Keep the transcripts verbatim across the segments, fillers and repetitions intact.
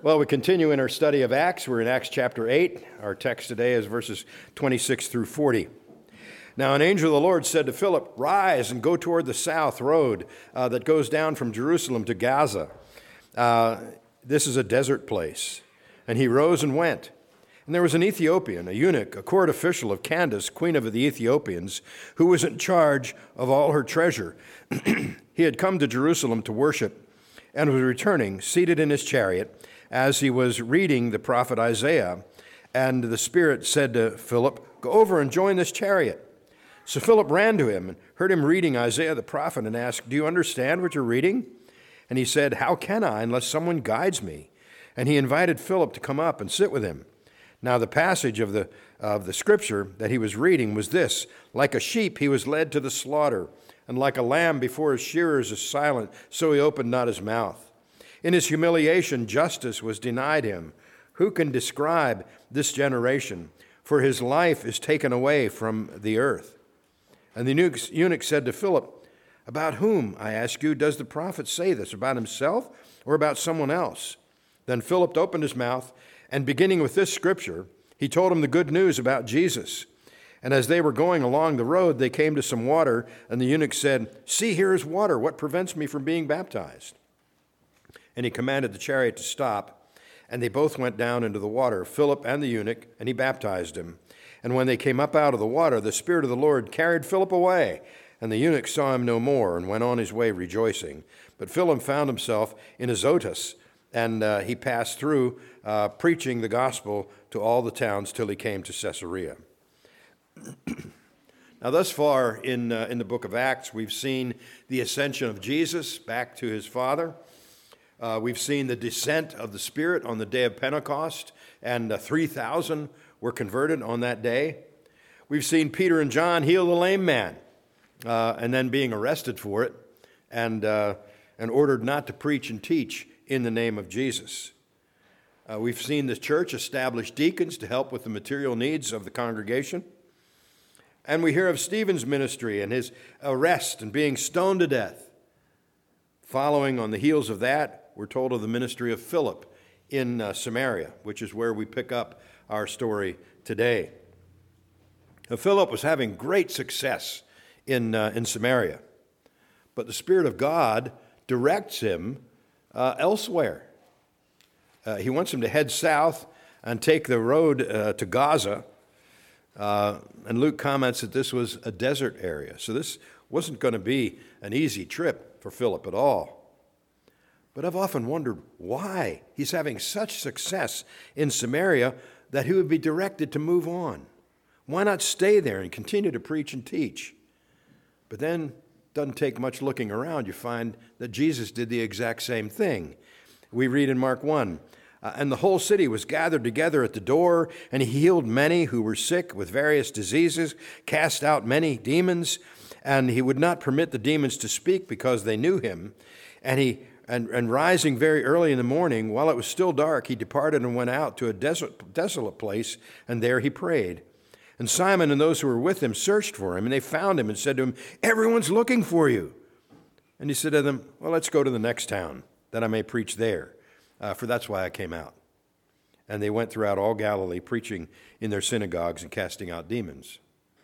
Well, we continue in our study of Acts. We're in Acts chapter eight. Our text today is verses twenty-six through forty. Now, an angel of the Lord said to Philip, "Rise and go toward the south road uh, that goes down from Jerusalem to Gaza. Uh, this is a desert place." And he rose and went. And there was an Ethiopian, a eunuch, a court official of Candace, queen of the Ethiopians, who was in charge of all her treasure. He had come to Jerusalem to worship and was returning, seated in his chariot, as he was reading the prophet Isaiah. And the Spirit said to Philip, "Go over and join this chariot." So Philip ran to him and heard him reading Isaiah the prophet and asked, "Do you understand what you're reading?" And he said, "How can I unless someone guides me?" And he invited Philip to come up and sit with him. Now the passage of the, of the scripture that he was reading was this: "Like a sheep he was led to the slaughter, and like a lamb before his shearers is silent, so he opened not his mouth. In his humiliation justice was denied him. Who can describe this generation? For his life is taken away from the earth." And the eunuch said to Philip, "About whom, I ask you, does the prophet say this? About himself or about someone else?" Then Philip opened his mouth, and beginning with this scripture, he told him the good news about Jesus. And as they were going along the road, they came to some water, and the eunuch said, "See, here is water. What prevents me from being baptized?" And he commanded the chariot to stop, and they both went down into the water, Philip and the eunuch, and he baptized him. And when they came up out of the water, the Spirit of the Lord carried Philip away, and the eunuch saw him no more and went on his way rejoicing. But Philip found himself in Azotus, and uh, he passed through, uh, preaching the gospel to all the towns till he came to Caesarea. Now, thus far in, uh, in the book of Acts, we've seen the ascension of Jesus back to his Father. Uh, we've seen the descent of the Spirit on the day of Pentecost, and uh, three thousand were converted on that day. We've seen Peter and John heal the lame man, uh, and then being arrested for it, and, uh, and ordered not to preach and teach in the name of Jesus. Uh, we've seen the church establish deacons to help with the material needs of the congregation. And we hear of Stephen's ministry and his arrest and being stoned to death. Following on the heels of that, we're told of the ministry of Philip in uh, Samaria, which is where we pick up our story today. Now, Philip was having great success in, uh, in Samaria, but the Spirit of God directs him uh, elsewhere. Uh, he wants him to head south and take the road uh, to Gaza, uh, and Luke comments that this was a desert area, so this wasn't going to be an easy trip for Philip at all. But I've often wondered why he's having such success in Samaria that he would be directed to move on. Why not stay there and continue to preach and teach? But then it doesn't take much looking around. You find that Jesus did the exact same thing. We read in Mark one, uh, "And the whole city was gathered together at the door, and he healed many who were sick with various diseases, cast out many demons, and he would not permit the demons to speak because they knew him. And he And, and rising very early in the morning, while it was still dark, he departed and went out to a desolate, desolate place, and there he prayed. And Simon and those who were with him searched for him, and they found him and said to him, 'Everyone's looking for you.' And he said to them, 'Well, let's go to the next town, that I may preach there, uh, for that's why I came out.' And they went throughout all Galilee, preaching in their synagogues and casting out demons."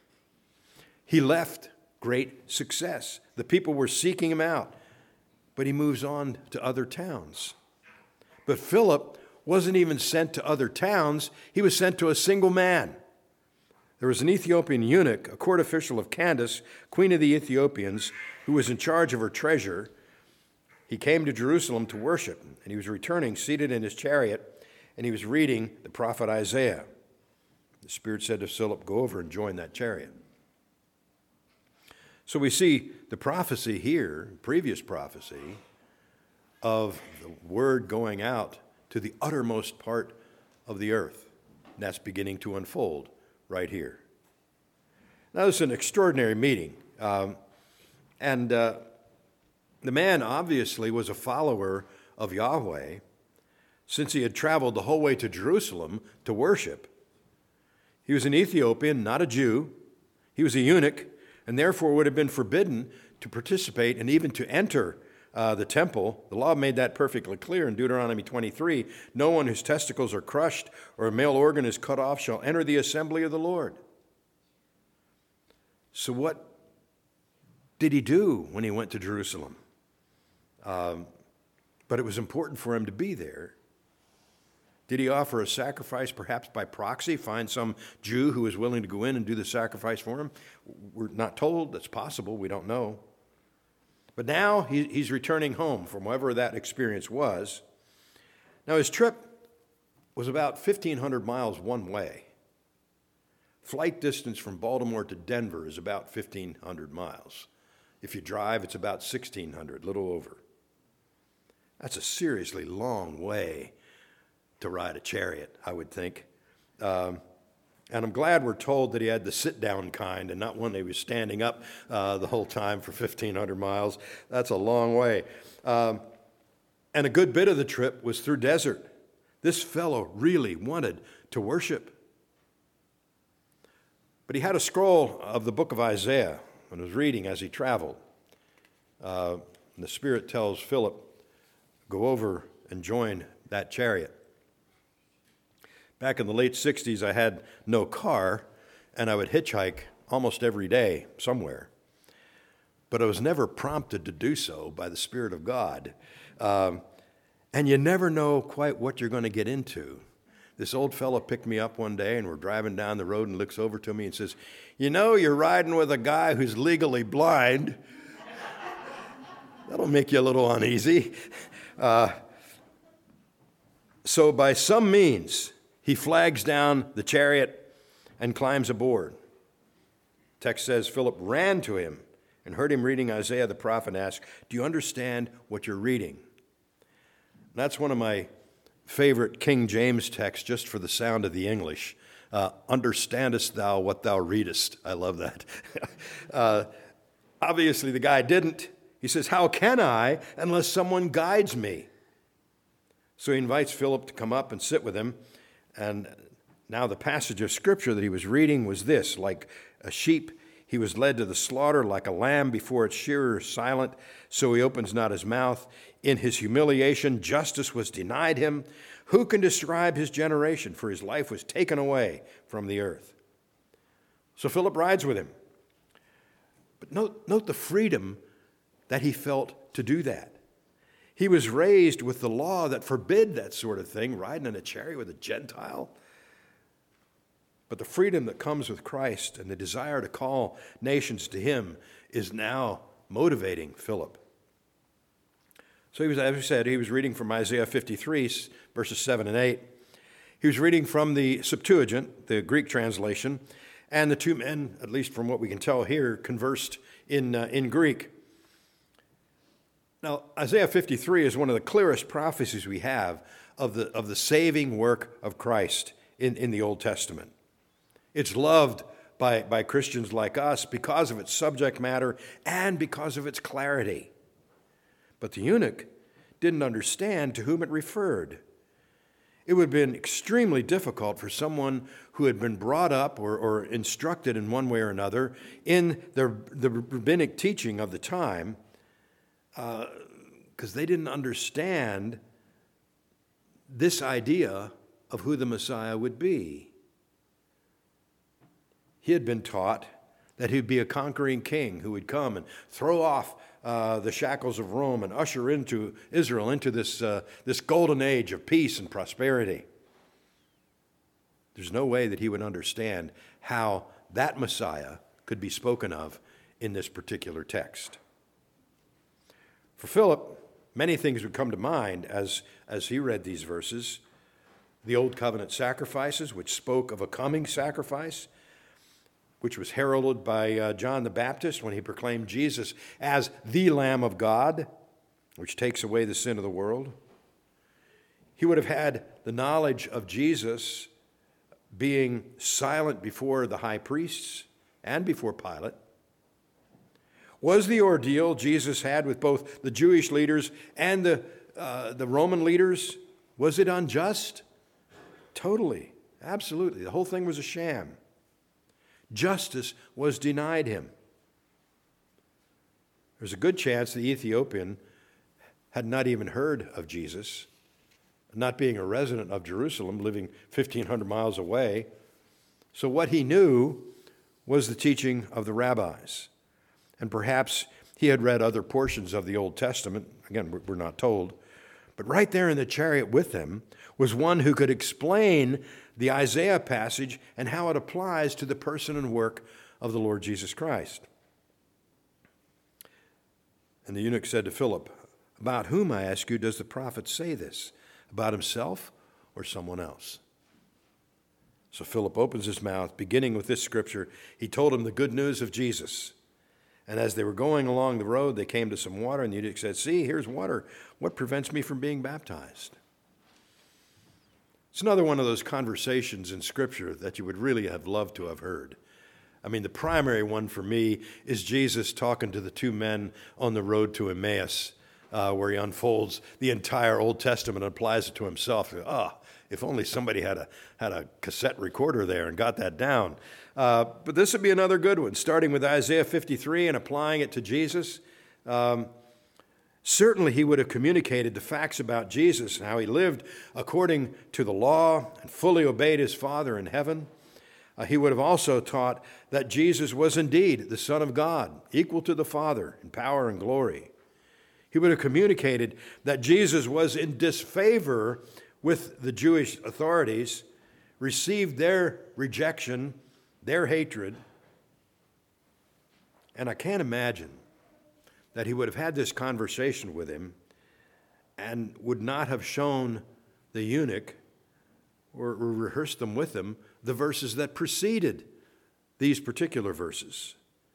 He left great success. The people were seeking him out. But he moves on to other towns. But Philip wasn't even sent to other towns. He was sent to a single man. There was an Ethiopian eunuch, a court official of Candace, queen of the Ethiopians, who was in charge of her treasure. He came to Jerusalem to worship, and he was returning, seated in his chariot, and he was reading the prophet Isaiah. The Spirit said to Philip, "Go over and join that chariot." So we see the prophecy here, previous prophecy, of the word going out to the uttermost part of the earth. And that's beginning to unfold right here. Now, this is an extraordinary meeting. Um, and uh, the man obviously was a follower of Yahweh, since he had traveled the whole way to Jerusalem to worship. He was an Ethiopian, not a Jew. He was a eunuch, and therefore would have been forbidden to participate and even to enter uh, the temple. The law made that perfectly clear in Deuteronomy twenty-three. No one whose testicles are crushed or a male organ is cut off shall enter the assembly of the Lord. So what did he do when he went to Jerusalem? Um, but it was important for him to be there. Did he offer a sacrifice, perhaps by proxy, find some Jew who was willing to go in and do the sacrifice for him? We're not told. That's possible. We don't know. But now he, he's returning home from wherever that experience was. Now his trip was about fifteen hundred miles one way. Flight distance from Baltimore to Denver is about fifteen hundred miles. If you drive, it's about sixteen hundred, a little over. That's a seriously long way to ride a chariot, I would think. Um, and I'm glad we're told that he had the sit-down kind and not one that he was standing up uh, the whole time for fifteen hundred miles. That's a long way. Um, and a good bit of the trip was through desert. This fellow really wanted to worship. But he had a scroll of the book of Isaiah and was reading as he traveled. Uh, and the Spirit tells Philip, go over and join that chariot. Back in the late sixties, I had no car, and I would hitchhike almost every day somewhere. But I was never prompted to do so by the Spirit of God. Um, and you never know quite what you're going to get into. This old fellow picked me up one day, and we're driving down the road and looks over to me and says, you know, you're riding with a guy who's legally blind. That'll make you a little uneasy. Uh, so by some means, he flags down the chariot and climbs aboard. Text says, Philip ran to him and heard him reading Isaiah the prophet and asked, do you understand what you're reading? That's one of my favorite King James texts, just for the sound of the English. Uh, Understandest thou what thou readest? I love that. uh, obviously, the guy didn't. He says, how can I unless someone guides me? So he invites Philip to come up and sit with him. And now the passage of Scripture that he was reading was this: like a sheep, he was led to the slaughter, like a lamb before its shearer is silent, so he opens not his mouth. In his humiliation, justice was denied him. Who can describe his generation? For his life was taken away from the earth. So Philip rides with him. But note, note the freedom that he felt to do that. He was raised with the law that forbid that sort of thing, riding in a chariot with a Gentile. But the freedom that comes with Christ and the desire to call nations to him is now motivating Philip. So he was, as we said, he was reading from Isaiah fifty-three, verses seven and eight. He was reading from the Septuagint, the Greek translation, and the two men, at least from what we can tell here, conversed in, uh, in Greek. Now, Isaiah fifty-three is one of the clearest prophecies we have of the, of the saving work of Christ in, in the Old Testament. It's loved by, by Christians like us because of its subject matter and because of its clarity. But the eunuch didn't understand to whom it referred. It would have been extremely difficult for someone who had been brought up or, or instructed in one way or another in the, the rabbinic teaching of the time, because uh, they didn't understand this idea of who the Messiah would be. He had been taught that he'd be a conquering king who would come and throw off uh, the shackles of Rome and usher into Israel into this, uh, this golden age of peace and prosperity. There's no way that he would understand how that Messiah could be spoken of in this particular text. For Philip, many things would come to mind as, as he read these verses. The Old Covenant sacrifices, which spoke of a coming sacrifice, which was heralded by uh, John the Baptist when he proclaimed Jesus as the Lamb of God, which takes away the sin of the world. He would have had the knowledge of Jesus being silent before the high priests and before Pilate. Was the ordeal Jesus had with both the Jewish leaders and the, uh, the Roman leaders, was it unjust? Totally, absolutely. The whole thing was a sham. Justice was denied him. There's a good chance the Ethiopian had not even heard of Jesus, not being a resident of Jerusalem, living fifteen hundred miles away. So what he knew was the teaching of the rabbis. And perhaps he had read other portions of the Old Testament. Again, we're not told. But right there in the chariot with them was one who could explain the Isaiah passage and how it applies to the person and work of the Lord Jesus Christ. And the eunuch said to Philip, "About whom, I ask you, does the prophet say this? About himself or someone else?" So Philip opens his mouth, beginning with this scripture. He told him the good news of Jesus. And as they were going along the road, they came to some water, and the eunuch said, "See, here's water. What prevents me from being baptized?" It's another one of those conversations in Scripture that you would really have loved to have heard. I mean, the primary one for me is Jesus talking to the two men on the road to Emmaus, uh, where he unfolds the entire Old Testament and applies it to himself. Ah, oh, if only somebody had a had a cassette recorder there and got that down. Uh, but this would be another good one, starting with Isaiah fifty-three and applying it to Jesus. Um, certainly he would have communicated the facts about Jesus and how he lived according to the law and fully obeyed his Father in heaven. Uh, he would have also taught that Jesus was indeed the Son of God, equal to the Father in power and glory. He would have communicated that Jesus was in disfavor with the Jewish authorities, received their rejection, their hatred. And I can't imagine that he would have had this conversation with him and would not have shown the eunuch or rehearsed them with him the verses that preceded these particular verses.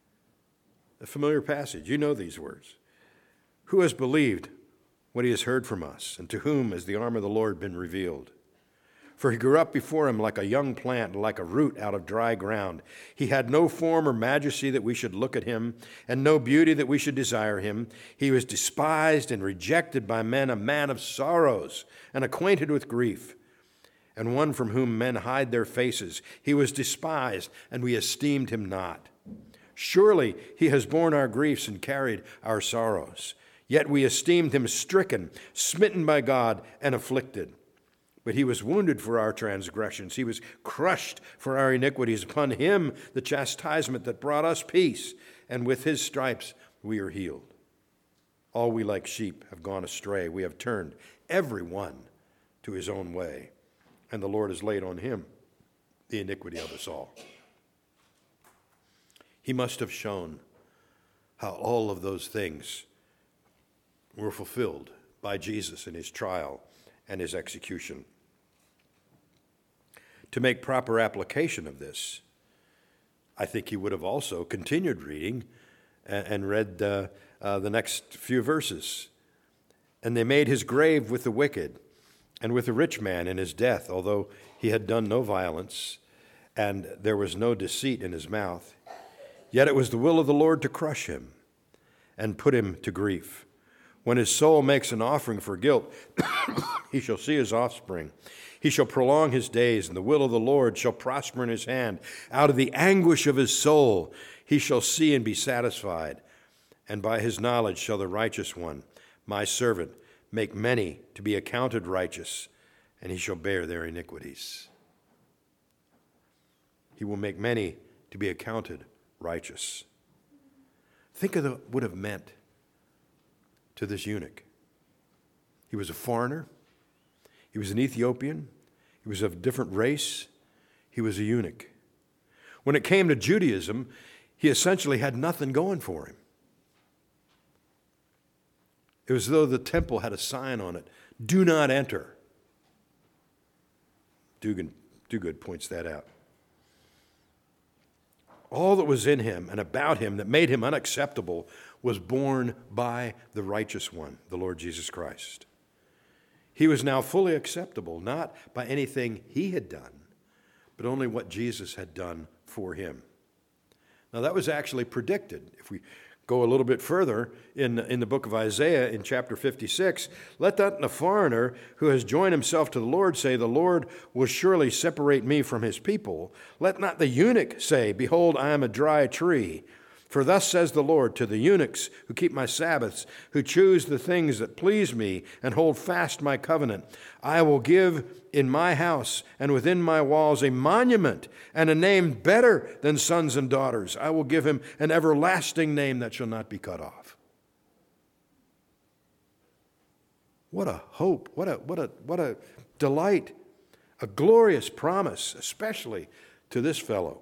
A familiar passage. You know these words. Who has believed what he has heard from us, and to whom has the arm of the Lord been revealed? For he grew up before him like a young plant, like a root out of dry ground. He had no form or majesty that we should look at him, and no beauty that we should desire him. He was despised and rejected by men, a man of sorrows and acquainted with grief, and one from whom men hide their faces. He was despised, and we esteemed him not. Surely he has borne our griefs and carried our sorrows. Yet we esteemed him stricken, smitten by God, and afflicted. But he was wounded for our transgressions. He was crushed for our iniquities. Upon him the chastisement that brought us peace, and with his stripes we are healed. All we like sheep have gone astray. We have turned every one to his own way, and the Lord has laid on him the iniquity of us all. He must have shown how all of those things were fulfilled by Jesus in his trial and his execution. To make proper application of this, I think he would have also continued reading and, and read uh, uh, the next few verses. And they made his grave with the wicked and with the rich man in his death, although he had done no violence and there was no deceit in his mouth. Yet it was the will of the Lord to crush him and put him to grief. When his soul makes an offering for guilt, he shall see his offspring. He shall prolong his days, and the will of the Lord shall prosper in his hand. Out of the anguish of his soul he shall see and be satisfied. And by his knowledge shall the righteous one, my servant, make many to be accounted righteous, and he shall bear their iniquities. He will make many to be accounted righteous. Think of what it would have meant to this eunuch. He was a foreigner. He was an Ethiopian. He was of a different race. He was a eunuch. When it came to Judaism, he essentially had nothing going for him. It was as though the temple had a sign on it, "Do not enter." Dugan, Duguid points that out. All that was in him and about him that made him unacceptable was borne by the righteous one, the Lord Jesus Christ. He was now fully acceptable, not by anything he had done, but only what Jesus had done for him. Now that was actually predicted. If we go a little bit further in, in the book of Isaiah in chapter fifty-six, let not the foreigner who has joined himself to the Lord say, "The Lord will surely separate me from his people." Let not the eunuch say, "Behold, I am a dry tree." For thus says the Lord to the eunuchs who keep my Sabbaths, who choose the things that please me and hold fast my covenant, I will give in my house and within my walls a monument and a name better than sons and daughters. I will give him an everlasting name that shall not be cut off. What a hope, what a, what a, what a delight, a glorious promise, especially to this fellow.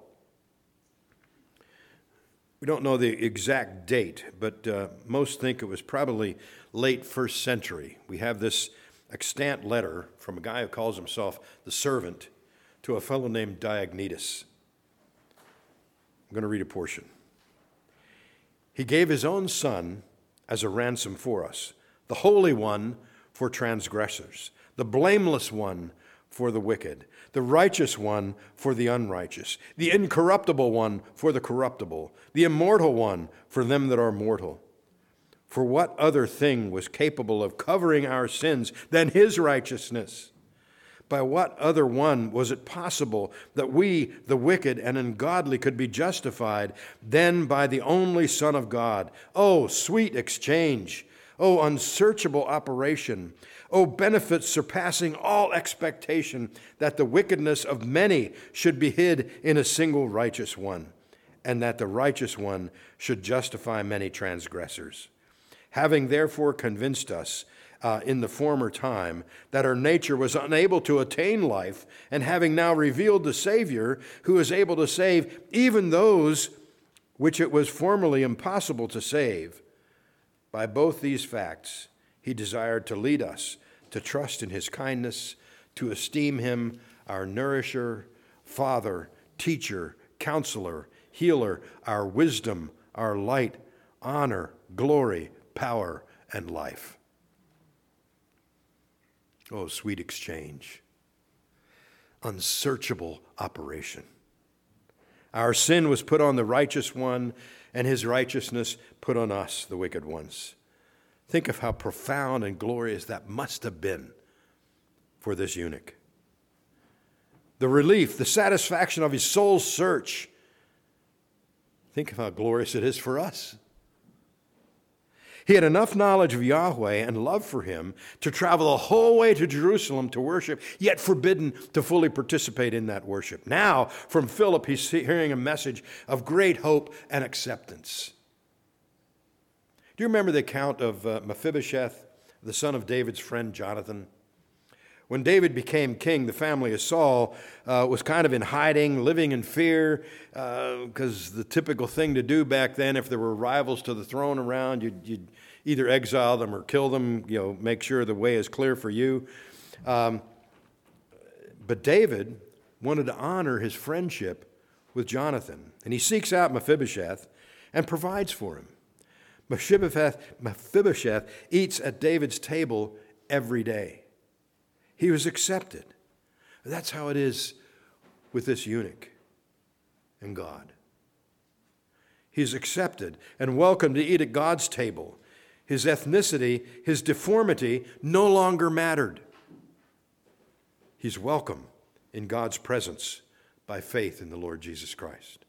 We don't know the exact date, but uh, most think it was probably late first century. We have this extant letter from a guy who calls himself the servant to a fellow named Diognetus. I'm going to read a portion. He gave his own son as a ransom for us, the Holy One for transgressors, the blameless one for the wicked, the righteous one for the unrighteous, the incorruptible one for the corruptible, the immortal one for them that are mortal. For what other thing was capable of covering our sins than his righteousness? By what other one was it possible that we, the wicked and ungodly, could be justified than by the only Son of God? Oh, sweet exchange! Oh, unsearchable operation! Oh, benefits surpassing all expectation, that the wickedness of many should be hid in a single righteous one, and that the righteous one should justify many transgressors. Having therefore convinced us uh, in the former time that our nature was unable to attain life, and having now revealed the Savior, who is able to save even those which it was formerly impossible to save, by both these facts he desired to lead us to trust in his kindness, to esteem him our nourisher, father, teacher, counselor, healer, our wisdom, our light, honor, glory, power, and life. Oh, sweet exchange. Unsearchable operation. Our sin was put on the righteous one, and his righteousness put on us, the wicked ones. Think of how profound and glorious that must have been for this eunuch. The relief, the satisfaction of his soul's search. Think of how glorious it is for us. He had enough knowledge of Yahweh and love for him to travel the whole way to Jerusalem to worship, yet forbidden to fully participate in that worship. Now, from Philip, he's hearing a message of great hope and acceptance. Do you remember the account of uh, Mephibosheth, the son of David's friend Jonathan? When David became king, the family of Saul uh, was kind of in hiding, living in fear, because uh, the typical thing to do back then, if there were rivals to the throne around, you'd, you'd either exile them or kill them, you know, make sure the way is clear for you. Um, but David wanted to honor his friendship with Jonathan, and he seeks out Mephibosheth and provides for him. Mephibosheth, Mephibosheth eats at David's table every day. He was accepted. That's how it is with this eunuch and God. He's accepted and welcome to eat at God's table. His ethnicity, his deformity no longer mattered. He's welcome in God's presence by faith in the Lord Jesus Christ.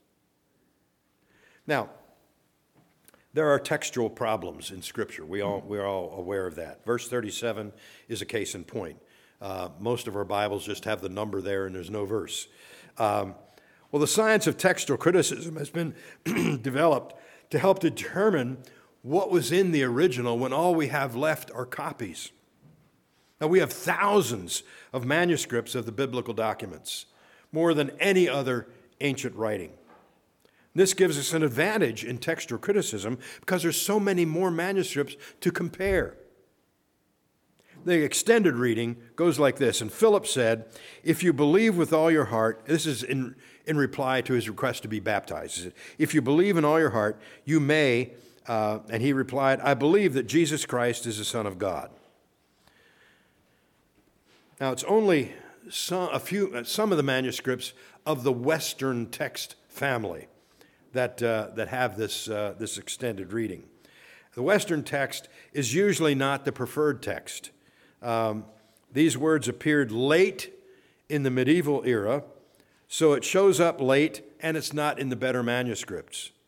Now, there are textual problems in Scripture. We all, we're all aware of that. Verse thirty-seven is a case in point. Uh, most of our Bibles just have the number there and there's no verse. Um, well, the science of textual criticism has been developed to help determine what was in the original when all we have left are copies. Now, we have thousands of manuscripts of the biblical documents, more than any other ancient writing. This gives us an advantage in textual criticism because there's so many more manuscripts to compare. The extended reading goes like this. And Philip said, if you believe with all your heart, this is in, in reply to his request to be baptized. He said, if you believe in all your heart, you may, uh, and he replied, I believe that Jesus Christ is the Son of God. Now, it's only some, a few, some of the manuscripts of the Western text family that, uh, that have this, uh, this extended reading. The Western text is usually not the preferred text. Um, these words appeared late in the medieval era, so it shows up late and it's not in the better manuscripts.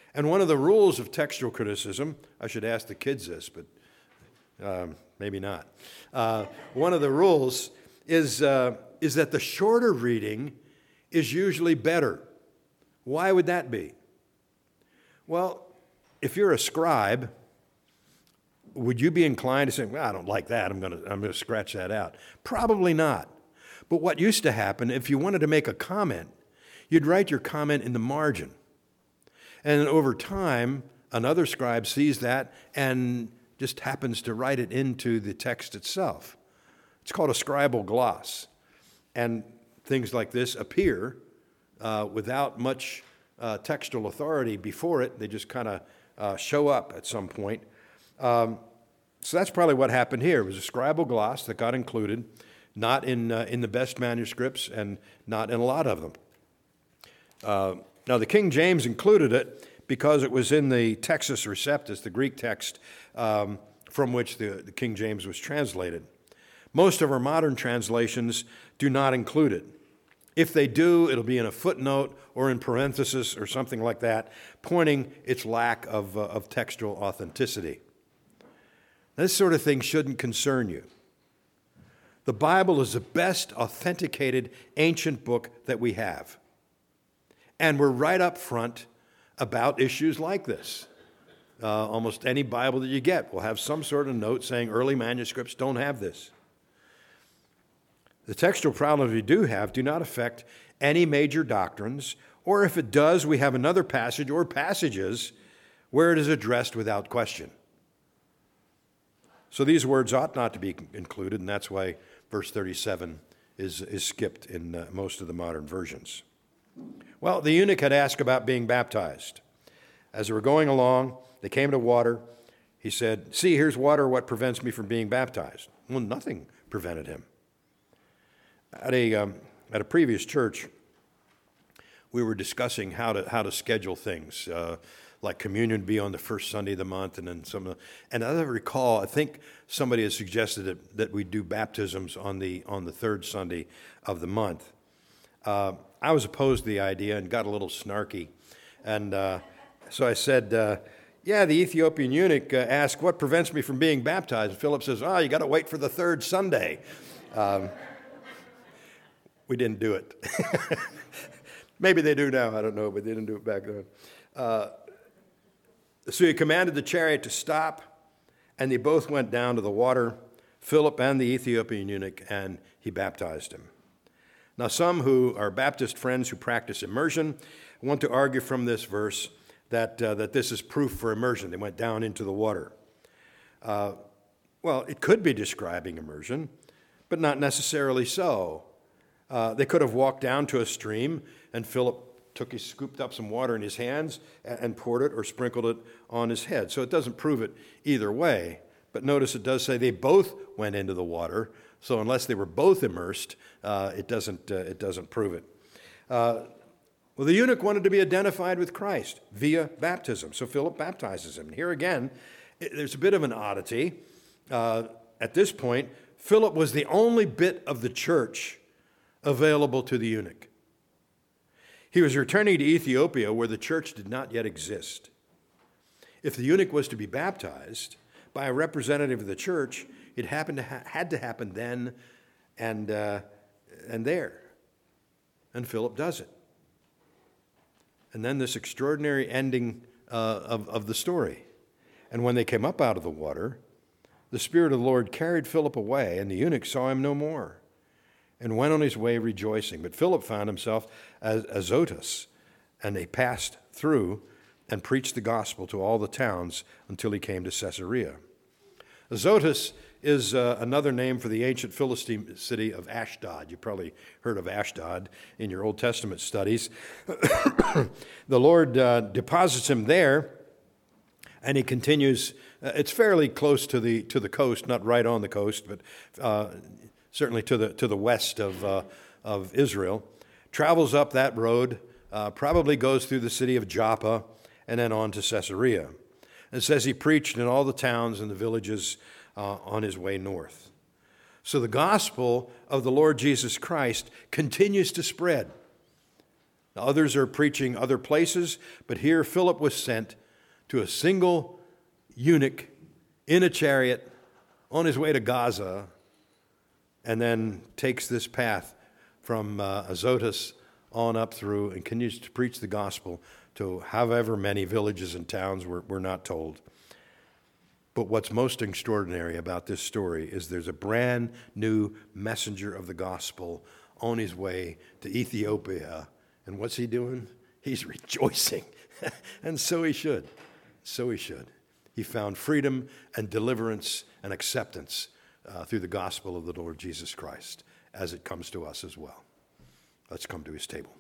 And one of the rules of textual criticism, I should ask the kids this, but um, maybe not. Uh, one of the rules is, uh, is that the shorter reading is usually better. Why would that be? Well, if you're a scribe, would you be inclined to say, well, I don't like that, I'm going to I'm going to scratch that out? Probably not. But what used to happen, if you wanted to make a comment, you'd write your comment in the margin. And over time, another scribe sees that and just happens to write it into the text itself. It's called a scribal gloss. And things like this appear uh, without much uh, textual authority before it. They just kind of uh, show up at some point. Um, so that's probably what happened here. It was a scribal gloss that got included, not in, uh, in the best manuscripts and not in a lot of them. Uh, Now, the King James included it because it was in the Textus Receptus, the Greek text um, from which the, the King James was translated. Most of our modern translations do not include it. If they do, it'll be in a footnote or in parenthesis or something like that, pointing its lack of, uh, of textual authenticity. This sort of thing shouldn't concern you. The Bible is the best authenticated ancient book that we have. And we're right up front about issues like this. Uh, almost any Bible that you get will have some sort of note saying early manuscripts don't have this. The textual problems we do have do not affect any major doctrines, or if it does, we have another passage or passages where it is addressed without question. So these words ought not to be included, and that's why verse thirty-seven is, is skipped in uh, most of the modern versions. Well, the eunuch had asked about being baptized. As they were going along, they came to water. He said, see, here's water. What prevents me from being baptized? Well, nothing prevented him. At a, um, at a previous church, we were discussing how to, how to schedule things, uh, like communion would be on the first Sunday of the month, and then some of the, and as I recall, I think somebody had suggested that, that we do baptisms on the, on the third Sunday of the month. Uh, I was opposed to the idea and got a little snarky. And uh, so I said, uh, yeah, the Ethiopian eunuch uh, asked, what prevents me from being baptized? And Philip says, oh, you got to wait for the third Sunday. Um, we didn't do it. Maybe they do now, I don't know, but they didn't do it back then. Uh, so he commanded the chariot to stop, and they both went down to the water, Philip and the Ethiopian eunuch, and he baptized him. Now, some who are Baptist friends who practice immersion want to argue from this verse that, uh, that this is proof for immersion. They went down into the water. Uh, well, it could be describing immersion, but not necessarily so. Uh, they could have walked down to a stream, and Philip took his, scooped up some water in his hands and, and poured it or sprinkled it on his head. So it doesn't prove it either way. But notice it does say they both went into the water. So unless they were both immersed, uh, it doesn't uh, it doesn't prove it. Uh, well, the eunuch wanted to be identified with Christ via baptism, so Philip baptizes him. And here again, it, there's a bit of an oddity. Uh, at this point, Philip was the only bit of the church available to the eunuch. He was returning to Ethiopia, where the church did not yet exist. If the eunuch was to be baptized by a representative of the church, it happened to ha- had to happen then and, uh, and there. And Philip does it. And then this extraordinary ending uh, of, of the story. And when they came up out of the water, the Spirit of the Lord carried Philip away, and the eunuch saw him no more and went on his way rejoicing. But Philip found himself at Azotus, and they passed through and preached the gospel to all the towns until he came to Caesarea. Azotus is uh, another name for the ancient Philistine city of Ashdod. You probably heard of Ashdod in your Old Testament studies. The Lord uh, deposits him there, and he continues. Uh, it's fairly close to the to the coast, not right on the coast, but uh, certainly to the to the west of uh, of Israel. Travels up that road, uh, probably goes through the city of Joppa, and then on to Caesarea. It says he preached in all the towns and the villages uh, on his way north. So the gospel of the Lord Jesus Christ continues to spread. Others are preaching other places, but here Philip was sent to a single eunuch in a chariot on his way to Gaza, and then takes this path from uh, Azotus on up through and continues to preach the gospel to however many villages and towns we're, we're not told. But what's most extraordinary about this story is there's a brand new messenger of the gospel on his way to Ethiopia. And what's he doing? He's rejoicing. And so he should. So he should. He found freedom and deliverance and acceptance uh, through the gospel of the Lord Jesus Christ as it comes to us as well. Let's come to his table.